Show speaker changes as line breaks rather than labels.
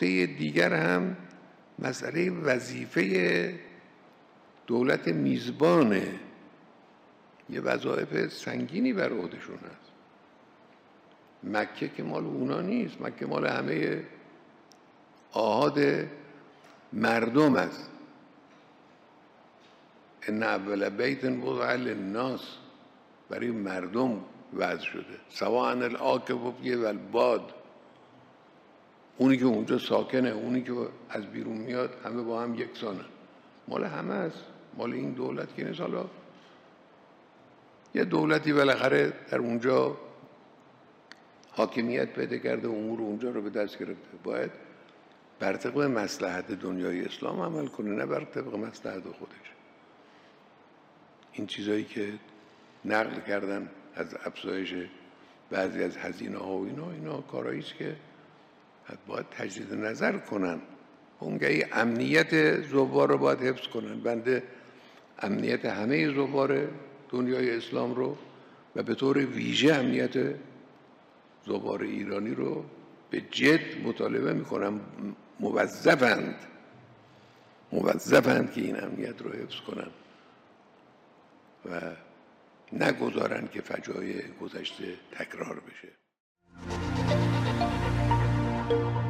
نکته دیگر هم مسئله وظیفه دولت میزبانه. یه وظایف سنگینی بر عهدهشون هست. مکه که مال اونا نیست، مکه مال همه آحاد مردم است. ان اول بیت وضع للناس، برای مردم وضع شده. سواء العاکف فیه و الباد، اونی که اونجا ساکنه، اونی که از بیرون میاد، همه با هم یکسانه. مال همه است، مال این دولت که نیست. حالا یه دولتی بالاخره در اونجا حاکمیت پیدا کرده، امور اونجا رو به دست گرفته، باید بر طبق مصلحت دنیای اسلام عمل کنه، نه بر طبق مصلحت خودش. این چیزایی که نقل کردن از افزایش بعضی از هزینه ها و اینا کارهایی است که باید تجدید نظر کنن. اونگهی امنیت زوار رو باید حفظ کنن. بنده امنیت همه زوار دنیای اسلام رو و به طور ویژه امنیت زوار ایرانی رو به جد مطالبه میکنم. موظفند که این امنیت رو حفظ کنن و نگذارن که فجایع گذشته تکرار بشه.